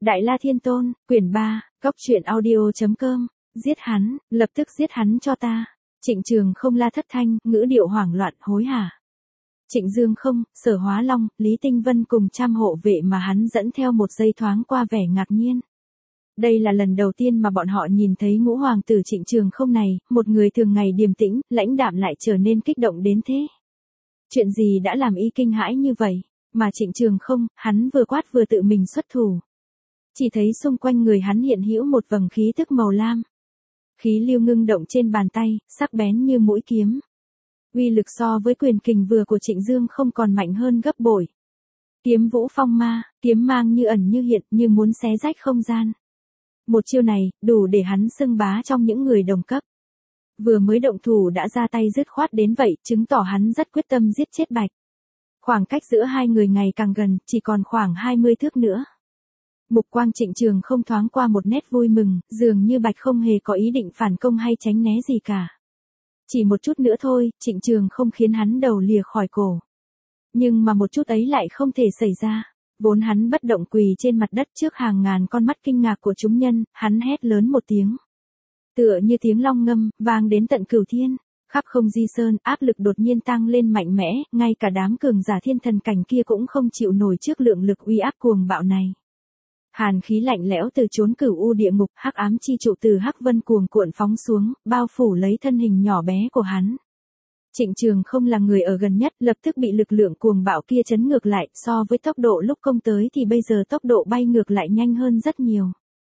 Đại La Thiên Tôn, quyển 3, Góc truyện audio.com, giết hắn, lập tức giết hắn cho ta. Trịnh Trường Không la thất thanh, ngữ điệu hoảng loạn, hối hả. Trịnh Dương Không, Sở Hóa Long, Lý Tinh Vân cùng trăm hộ vệ mà hắn dẫn theo một giây thoáng qua vẻ ngạc nhiên. Đây là lần đầu tiên mà bọn họ nhìn thấy ngũ hoàng tử Trịnh Trường Không này, một người thường ngày điềm tĩnh, lãnh đạm lại trở nên kích động đến thế. Chuyện gì đã làm y kinh hãi như vậy, mà Trịnh Trường Không, hắn vừa quát vừa tự mình xuất thủ. Chỉ thấy xung quanh người hắn hiện hữu một vầng khí tức màu lam. Khí lưu ngưng động trên bàn tay, sắc bén như mũi kiếm. Uy lực so với quyền kình vừa của Trịnh Dương Không còn mạnh hơn gấp bội. Kiếm vũ phong ma, kiếm mang như ẩn như hiện, như muốn xé rách không gian. Một chiêu này, đủ để hắn xưng bá trong những người đồng cấp. Vừa mới động thủ đã ra tay dứt khoát đến vậy, chứng tỏ hắn rất quyết tâm giết chết Bạch. Khoảng cách giữa hai người ngày càng gần, chỉ còn khoảng 20 thước nữa. Mục quang Trịnh Trường Không thoáng qua một nét vui mừng, dường như Bạch không hề có ý định phản công hay tránh né gì cả. Chỉ một chút nữa thôi, Trịnh Trường Không khiến hắn đầu lìa khỏi cổ. Nhưng mà một chút ấy lại không thể xảy ra. Vốn hắn bất động quỳ trên mặt đất trước hàng ngàn con mắt kinh ngạc của chúng nhân, hắn hét lớn một tiếng. Tựa như tiếng long ngâm, vang đến tận cửu thiên. Khắp không di sơn, áp lực đột nhiên tăng lên mạnh mẽ, ngay cả đám cường giả thiên thần cảnh kia cũng không chịu nổi trước lượng lực uy áp cuồng bạo này. Hàn khí lạnh lẽo từ chốn cửu u địa ngục, hắc ám chi trụ từ hắc vân cuồng cuộn phóng xuống, bao phủ lấy thân hình nhỏ bé của hắn. Trịnh Trường Không là người ở gần nhất, lập tức bị lực lượng cuồng bạo kia chấn ngược lại, so với tốc độ lúc công tới thì bây giờ tốc độ bay ngược lại nhanh hơn rất nhiều.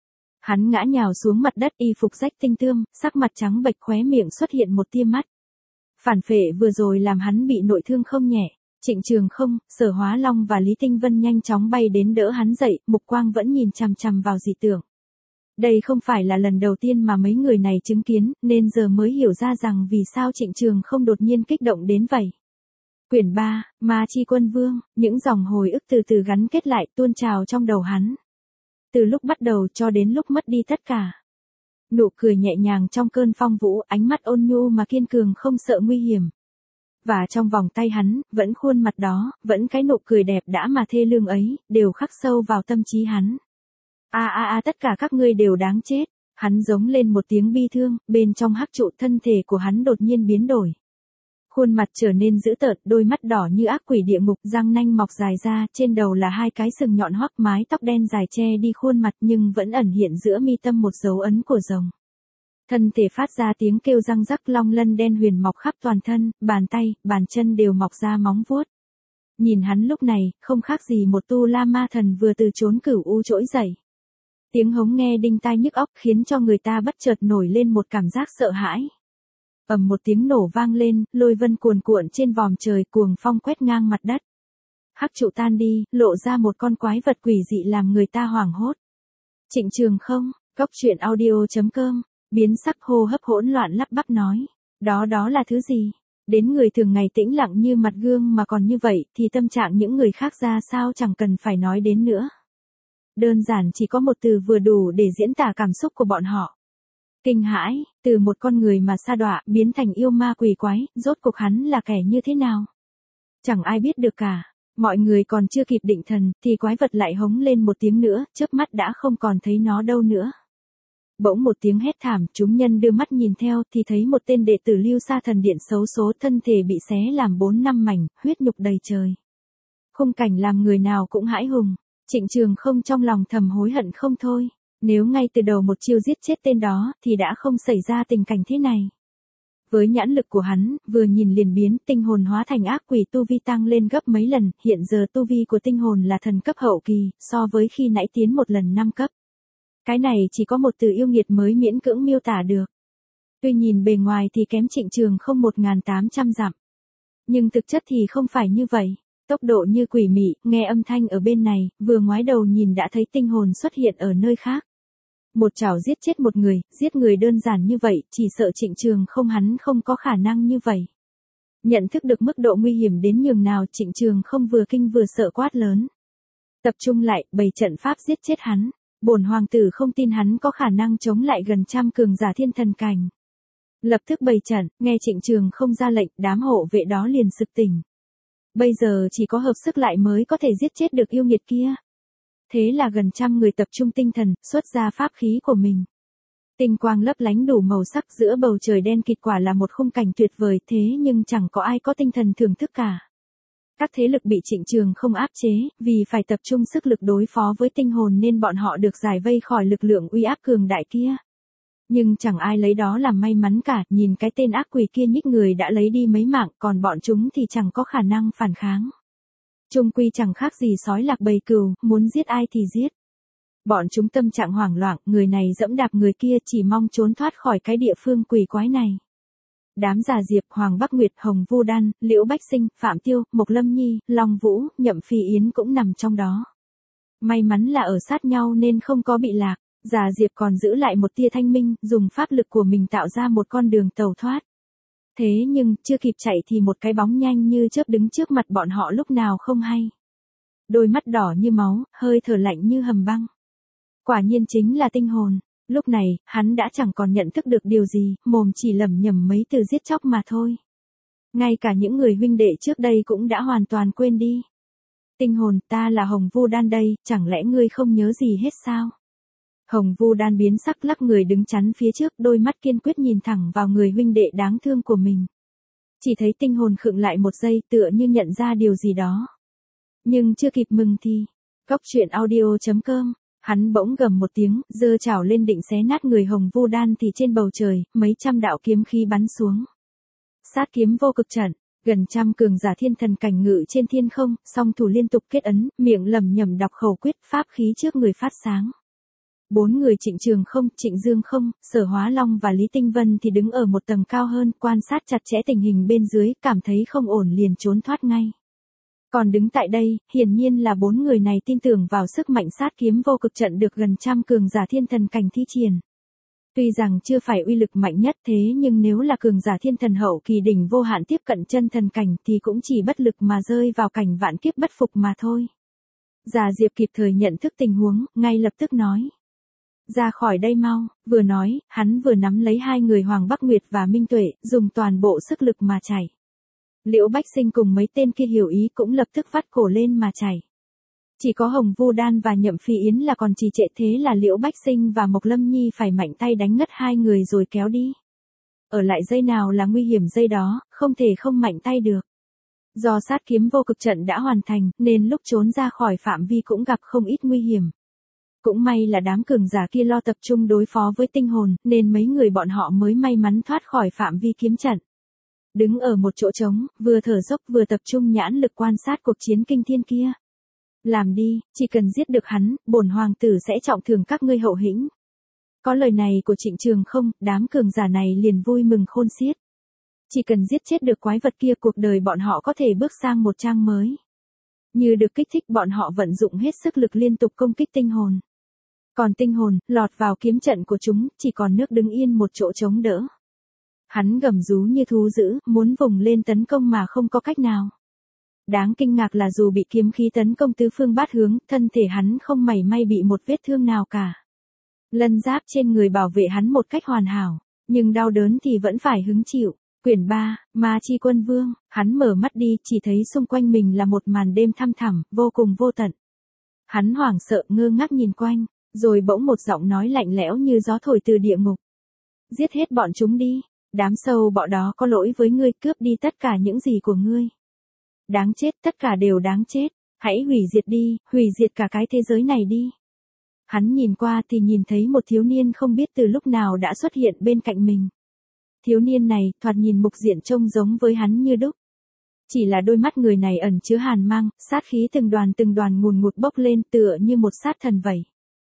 Hắn ngã nhào xuống mặt đất, y phục rách tinh tươm, sắc mặt trắng bệch, khóe miệng xuất hiện một tia mắt. Phản phệ vừa rồi làm hắn bị nội thương không nhẹ. Trịnh Trường Không, Sở Hóa Long và Lý Tinh Vân nhanh chóng bay đến đỡ hắn dậy, mục quang vẫn nhìn chằm chằm vào dị tượng. Đây không phải là lần đầu tiên mà mấy người này chứng kiến, nên giờ mới hiểu ra rằng vì sao Trịnh Trường Không đột nhiên kích động đến vậy. Quyển 3, Ma Chi Quân Vương, những dòng hồi ức từ từ gắn kết lại tuôn trào trong đầu hắn. Từ lúc bắt đầu cho đến lúc mất đi tất cả. Nụ cười nhẹ nhàng trong cơn phong vũ, ánh mắt ôn nhu mà kiên cường không sợ nguy hiểm. Và trong vòng tay hắn, vẫn khuôn mặt đó, vẫn cái nụ cười đẹp đã mà thê lương ấy, đều khắc sâu vào tâm trí hắn. Tất cả các ngươi đều đáng chết. Hắn giống lên một tiếng bi thương, bên trong hắc trụ thân thể của hắn đột nhiên biến đổi. Khuôn mặt trở nên dữ tợn, đôi mắt đỏ như ác quỷ địa ngục, răng nanh mọc dài ra, trên đầu là hai cái sừng nhọn hoắc, mái tóc đen dài che đi khuôn mặt nhưng vẫn ẩn hiện giữa mi tâm một dấu ấn của rồng. Thân thể phát ra tiếng kêu răng rắc, long lân đen huyền mọc khắp toàn thân, bàn tay, bàn chân đều mọc ra móng vuốt. Nhìn hắn lúc này, không khác gì một tu la ma thần vừa từ chốn cửu u trỗi dậy. Tiếng hống nghe đinh tai nhức óc khiến cho người ta bất chợt nổi lên một cảm giác sợ hãi. Ầm một tiếng nổ vang lên, lôi vân cuồn cuộn trên vòm trời, cuồng phong quét ngang mặt đất. Hắc trụ tan đi, lộ ra một con quái vật quỷ dị làm người ta hoảng hốt. Trịnh Trường Không, Góc truyện audio.com, biến sắc hô hấp hỗn loạn lắp bắp nói. Đó là thứ gì? Đến người thường ngày tĩnh lặng như mặt gương mà còn như vậy thì tâm trạng những người khác ra sao chẳng cần phải nói đến nữa. Đơn giản chỉ có một từ vừa đủ để diễn tả cảm xúc của bọn họ. Kinh hãi, từ một con người mà sa đọa biến thành yêu ma quỷ quái, rốt cuộc hắn là kẻ như thế nào? Chẳng ai biết được cả. Mọi người còn chưa kịp định thần thì quái vật lại hống lên một tiếng nữa, chớp mắt đã không còn thấy nó đâu nữa. Bỗng một tiếng hét thảm, chúng nhân đưa mắt nhìn theo thì thấy một tên đệ tử Lưu Sa Thần Điện xấu số, thân thể bị xé làm 4-5 mảnh, huyết nhục đầy trời. Khung cảnh làm người nào cũng hãi hùng. Trịnh Trường Không trong lòng thầm hối hận không thôi. Nếu ngay từ đầu một chiêu giết chết tên đó thì đã không xảy ra tình cảnh thế này. Với nhãn lực của hắn, vừa nhìn liền biến tinh hồn hóa thành ác quỷ, tu vi tăng lên gấp mấy lần, hiện giờ tu vi của tinh hồn là thần cấp hậu kỳ, so với khi nãy tiến một lần 5 cấp. Cái này chỉ có một từ yêu nghiệt mới miễn cưỡng miêu tả được. Tuy nhìn bề ngoài thì kém Trịnh Trường Không 1800 dặm. Nhưng thực chất thì không phải như vậy. Tốc độ như quỷ mị, nghe âm thanh ở bên này, vừa ngoái đầu nhìn đã thấy tinh hồn xuất hiện ở nơi khác. Một chảo giết chết một người, giết người đơn giản như vậy, chỉ sợ Trịnh Trường Không hắn không có khả năng như vậy. Nhận thức được mức độ nguy hiểm đến nhường nào, Trịnh Trường Không vừa kinh vừa sợ quát lớn. Tập trung lại, bày trận pháp giết chết hắn. Bổn hoàng tử không tin hắn có khả năng chống lại gần trăm cường giả thiên thần cảnh. Lập tức bày trận, nghe Trịnh Trường Không ra lệnh, đám hộ vệ đó liền sực tỉnh. Bây giờ chỉ có hợp sức lại mới có thể giết chết được yêu nghiệt kia. Thế là gần trăm người tập trung tinh thần, xuất ra pháp khí của mình. Tinh quang lấp lánh đủ màu sắc giữa bầu trời đen kịt, quả là một khung cảnh tuyệt vời, thế nhưng chẳng có ai có tinh thần thưởng thức cả. Các thế lực bị Trịnh Trường không áp chế, vì phải tập trung sức lực đối phó với tinh hồn nên bọn họ được giải vây khỏi lực lượng uy áp cường đại kia. Nhưng chẳng ai lấy đó làm may mắn cả, nhìn cái tên ác quỷ kia nhích người đã lấy đi mấy mạng, còn bọn chúng thì chẳng có khả năng phản kháng. Chung quy chẳng khác gì sói lạc bầy cừu, muốn giết ai thì giết. Bọn chúng tâm trạng hoảng loạn, người này dẫm đạp người kia, chỉ mong trốn thoát khỏi cái địa phương quỷ quái này. Đám Già Diệp, Hoàng Bắc Nguyệt, Hồng Vu Đan, Liễu Bách Sinh, Phạm Tiêu, Mộc Lâm Nhi, Long Vũ, Nhậm Phi Yến cũng nằm trong đó. May mắn là ở sát nhau nên không có bị lạc. Già Diệp còn giữ lại một tia thanh minh, dùng pháp lực của mình tạo ra một con đường tẩu thoát. Thế nhưng, chưa kịp chạy thì một cái bóng nhanh như chớp đứng trước mặt bọn họ lúc nào không hay. Đôi mắt đỏ như máu, hơi thở lạnh như hầm băng. Quả nhiên chính là tinh hồn. Lúc này, hắn đã chẳng còn nhận thức được điều gì, mồm chỉ lẩm nhẩm mấy từ giết chóc mà thôi. Ngay cả những người huynh đệ trước đây cũng đã hoàn toàn quên đi. Tinh hồn, ta là Hồng Vu Đan đây, chẳng lẽ ngươi không nhớ gì hết sao? Hồng Vu Đan biến sắc, lắc người đứng chắn phía trước, đôi mắt kiên quyết nhìn thẳng vào người huynh đệ đáng thương của mình. Chỉ thấy tinh hồn khựng lại một giây, tựa như nhận ra điều gì đó. Nhưng chưa kịp mừng thì, Cốc truyện audio.com, hắn bỗng gầm một tiếng, giơ chảo lên định xé nát người Hồng Vu Đan thì trên bầu trời, mấy trăm đạo kiếm khí bắn xuống. Sát kiếm vô cực trận, gần trăm cường giả thiên thần cảnh ngự trên thiên không, song thủ liên tục kết ấn, miệng lẩm nhẩm đọc khẩu quyết, pháp khí trước người phát sáng. 4 người Trịnh Trường không, Trịnh Dương không, Sở Hóa Long và Lý Tinh Vân thì đứng ở một tầng cao hơn, quan sát chặt chẽ tình hình bên dưới, cảm thấy không ổn liền trốn thoát ngay. Còn đứng tại đây, hiển nhiên là 4 người này tin tưởng vào sức mạnh sát kiếm vô cực trận được gần trăm cường giả thiên thần cảnh thi triển. Tuy rằng chưa phải uy lực mạnh nhất, thế nhưng nếu là cường giả thiên thần hậu kỳ đỉnh vô hạn tiếp cận chân thần cảnh thì cũng chỉ bất lực mà rơi vào cảnh vạn kiếp bất phục mà thôi. Già Diệp kịp thời nhận thức tình huống, ngay lập tức nói: ra khỏi đây mau. Vừa nói, hắn vừa nắm lấy hai người Hoàng Bắc Nguyệt và Minh Tuệ, dùng toàn bộ sức lực mà chạy. Liễu Bách Sinh cùng mấy tên kia hiểu ý cũng lập tức vắt cổ lên mà chạy. Chỉ có Hồng Vu Đan và Nhậm Phi Yến là còn trì trệ, thế là Liễu Bách Sinh và Mộc Lâm Nhi phải mạnh tay đánh ngất hai người rồi kéo đi. Ở lại dây nào là nguy hiểm dây đó, không thể không mạnh tay được. Do sát kiếm vô cực trận đã hoàn thành, nên lúc trốn ra khỏi phạm vi cũng gặp không ít nguy hiểm. Cũng may là đám cường giả kia lo tập trung đối phó với tinh hồn, nên mấy người bọn họ mới may mắn thoát khỏi phạm vi kiếm trận. Đứng ở một chỗ trống, vừa thở dốc vừa tập trung nhãn lực quan sát cuộc chiến kinh thiên kia. Làm đi, chỉ cần giết được hắn, bổn hoàng tử sẽ trọng thưởng các ngươi hậu hĩnh. Có lời này của Trịnh Trường không, đám cường giả này liền vui mừng khôn xiết. Chỉ cần giết chết được quái vật kia, cuộc đời bọn họ có thể bước sang một trang mới. Như được kích thích, bọn họ vận dụng hết sức lực liên tục công kích tinh hồn. Còn tinh hồn, lọt vào kiếm trận của chúng, chỉ còn nước đứng yên một chỗ chống đỡ. Hắn gầm rú như thú dữ, muốn vùng lên tấn công mà không có cách nào. Đáng kinh ngạc là dù bị kiếm khí tấn công tứ phương bát hướng, thân thể hắn không mảy may bị một vết thương nào cả. Lân giáp trên người bảo vệ hắn một cách hoàn hảo, nhưng đau đớn thì vẫn phải hứng chịu. Quyển 3, Ma Chi Quân Vương, hắn mở mắt đi, chỉ thấy xung quanh mình là một màn đêm thăm thẳm, vô cùng vô tận. Hắn hoảng sợ ngơ ngác nhìn quanh, rồi bỗng một giọng nói lạnh lẽo như gió thổi từ địa ngục. Giết hết bọn chúng đi, đám sâu bọ đó có lỗi với ngươi, cướp đi tất cả những gì của ngươi. Đáng chết, tất cả đều đáng chết, hãy hủy diệt đi, hủy diệt cả cái thế giới này đi. Hắn nhìn qua thì nhìn thấy một thiếu niên không biết từ lúc nào đã xuất hiện bên cạnh mình. Thiếu niên này, thoạt nhìn mục diện trông giống với hắn như đúc. Chỉ là đôi mắt người này ẩn chứa hàn mang, sát khí từng đoàn ngùn ngụt bốc lên tựa như một sát thần vậy.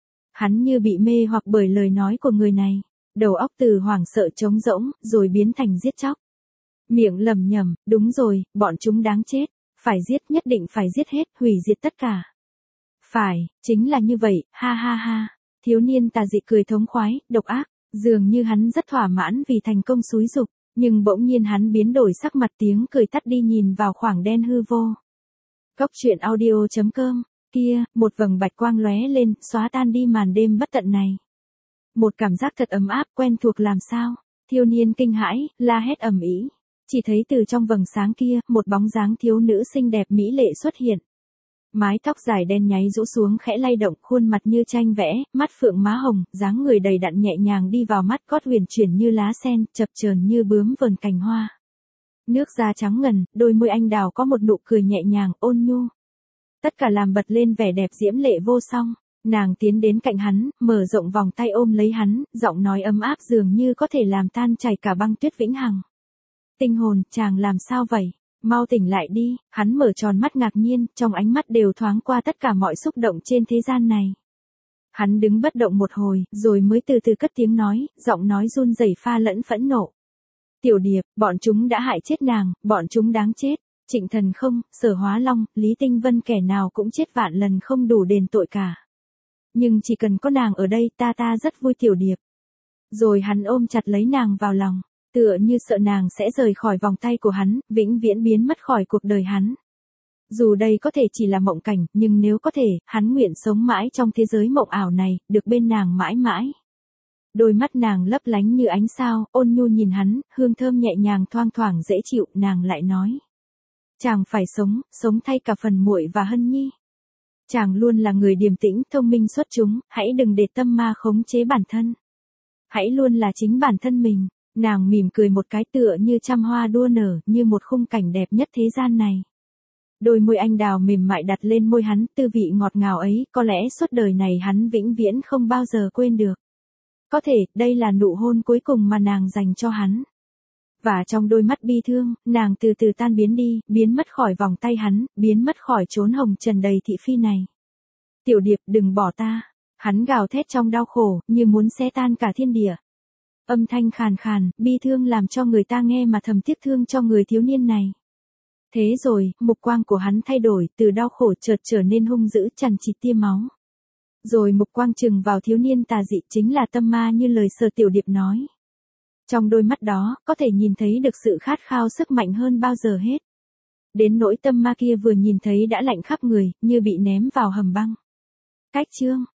Hắn như bị mê hoặc bởi lời nói của người này, đầu óc từ hoảng sợ trống rỗng, rồi biến thành giết chóc. Miệng lẩm nhẩm, đúng rồi, bọn chúng đáng chết, phải giết, nhất định phải giết hết, hủy diệt tất cả. Phải, chính là như vậy, ha ha ha. Thiếu niên tà dị cười thống khoái, độc ác, dường như hắn rất thỏa mãn vì thành công xúi giục, nhưng bỗng nhiên hắn biến đổi sắc mặt, tiếng cười tắt đi, nhìn vào khoảng đen hư vô. Cốc truyện audio.com, kia, một vầng bạch quang lóe lên, xóa tan đi màn đêm bất tận này. Một cảm giác thật ấm áp, quen thuộc làm sao. Thiếu niên kinh hãi, la hét ầm ĩ. Chỉ thấy từ trong vầng sáng kia, một bóng dáng thiếu nữ xinh đẹp mỹ lệ xuất hiện. Mái tóc dài đen nháy rũ xuống khẽ lay động, khuôn mặt như tranh vẽ, mắt phượng má hồng, dáng người đầy đặn nhẹ nhàng đi vào mắt, gót huyền chuyển như lá sen, chập chờn như bướm vờn cành hoa. Nước da trắng ngần, đôi môi anh đào có một nụ cười nhẹ nhàng, ôn nhu. Tất cả làm bật lên vẻ đẹp diễm lệ vô song. Nàng tiến đến cạnh hắn, mở rộng vòng tay ôm lấy hắn, giọng nói ấm áp dường như có thể làm tan chảy cả băng tuyết vĩnh hằng. Tinh hồn, chàng làm sao vậy? Mau tỉnh lại đi. Hắn mở tròn mắt ngạc nhiên, trong ánh mắt đều thoáng qua tất cả mọi xúc động trên thế gian này. Hắn đứng bất động một hồi, rồi mới từ từ cất tiếng nói, giọng nói run rẩy pha lẫn phẫn nộ. Tiểu Điệp, bọn chúng đã hại chết nàng, bọn chúng đáng chết. Trịnh Thần không, Sở Hóa Long, Lý Tinh Vân, kẻ nào cũng chết vạn lần không đủ đền tội cả. Nhưng chỉ cần có nàng ở đây, ta rất vui Tiểu Điệp. Rồi hắn ôm chặt lấy nàng vào lòng, tựa như sợ nàng sẽ rời khỏi vòng tay của hắn, vĩnh viễn biến mất khỏi cuộc đời hắn. Dù đây có thể chỉ là mộng cảnh, nhưng nếu có thể, hắn nguyện sống mãi trong thế giới mộng ảo này, được bên nàng mãi mãi. Đôi mắt nàng lấp lánh như ánh sao, ôn nhu nhìn hắn, hương thơm nhẹ nhàng thoang thoảng dễ chịu, nàng lại nói. Chàng phải sống thay cả phần muội và Hân Nhi. Chàng luôn là người điềm tĩnh, thông minh xuất chúng, hãy đừng để tâm ma khống chế bản thân. Hãy luôn là chính bản thân mình. Nàng mỉm cười một cái, tựa như trăm hoa đua nở, như một khung cảnh đẹp nhất thế gian này. Đôi môi anh đào mềm mại đặt lên môi hắn, tư vị ngọt ngào ấy, có lẽ suốt đời này hắn vĩnh viễn không bao giờ quên được. Có thể, đây là nụ hôn cuối cùng mà nàng dành cho hắn. Và trong đôi mắt bi thương, nàng từ từ tan biến đi, biến mất khỏi vòng tay hắn, biến mất khỏi chốn hồng trần đầy thị phi này. Tiểu Điệp, đừng bỏ ta. Hắn gào thét trong đau khổ, như muốn xé tan cả thiên địa. Âm thanh khàn khàn, bi thương làm cho người ta nghe mà thầm tiếc thương cho người thiếu niên này. Thế rồi, mục quang của hắn thay đổi, từ đau khổ chợt trở nên hung dữ, chằn chịt tia máu. Rồi mục quang trừng vào thiếu niên tà dị, chính là tâm ma như lời Sở Tiểu Điệp nói. Trong đôi mắt đó, có thể nhìn thấy được sự khát khao sức mạnh hơn bao giờ hết. Đến nỗi tâm ma kia vừa nhìn thấy đã lạnh khắp người, như bị ném vào hầm băng. Cách chương